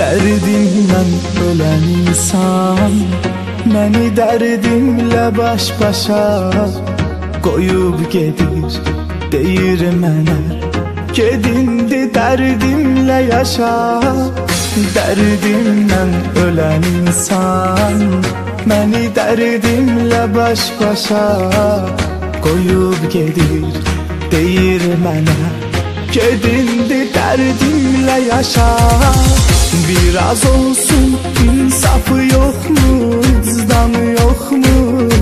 Dərdimdən ölən insan məni dərdimlə baş-başa qoyub gedir, deyir mənə gedindi dərdimlə yaşa. Dərdimdən ölən insan məni dərdimlə baş-başa qoyub gedir, deyir mənə gedindi dərdimlə yaşa. Biraz olsun insafı yoxmu, vicdanı yoxmu?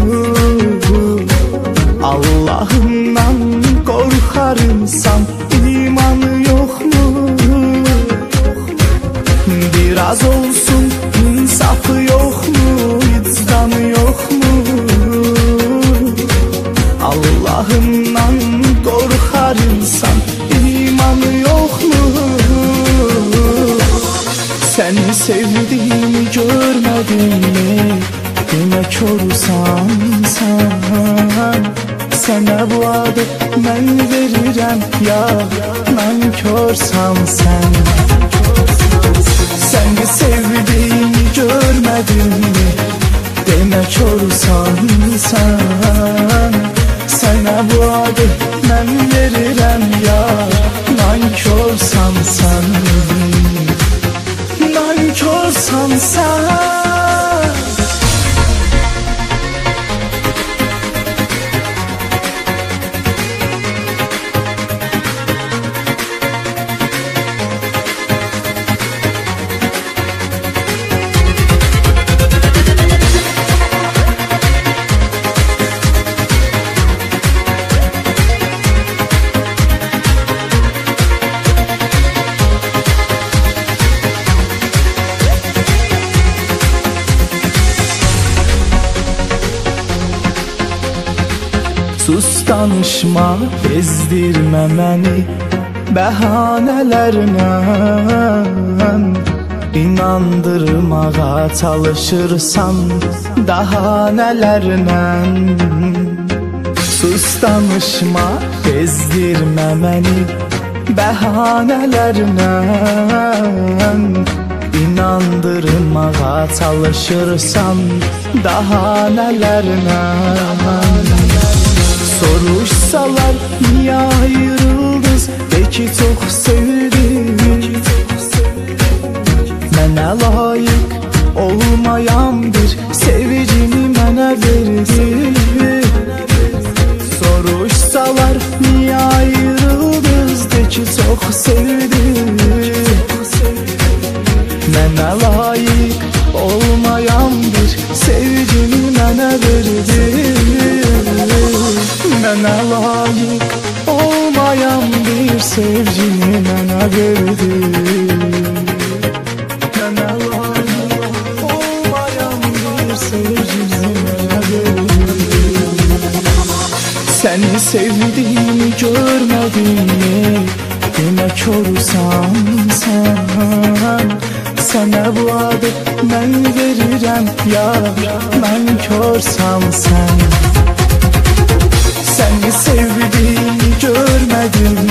Allah'ından qorxar insan, imanı yoxmu? Biraz olsun insafı yoxmu, vicdanı yoxmu? Allah'ından qorxar insan, imanı yoxmu? Səni sevdiyimi görmədinmi? Demək olursan sən. Sənə bu adı mən verirəm ya, nankörsən sən. Səni sevdiyimi görmədinmi? Demək olursan sən. Sənə bu adı mən verirəm ya, nankörsən sən. Nankörsən sən. Sus danışma, bezdirmə məni bəhanələrlə. İnandırmağa çalışırsan daha nələrlə. Sus danışma, bezdirmə məni bəhanələrlə. İnandırmağa çalışırsan daha nələrlə. Soruşsalar niye ayrıldınız, de ki çok sevdim. Mənə layık olmayan bir sevgini mənə verdi. Soruşsalar niye ayrıldınız, de ki çok sevdim. Mənə layık olmayan bir sevgini mənə verdi. Mənə layık olmayan bir sevgini mənə verdi. Mənə layık olmayan bir sevgini mənə verdi. Səni sevdiyimi görmədinmi? Demək olursan sən. Sənə bu adı mən verirəm ya, nankörsən sən. Səni sevdiyimi görmədim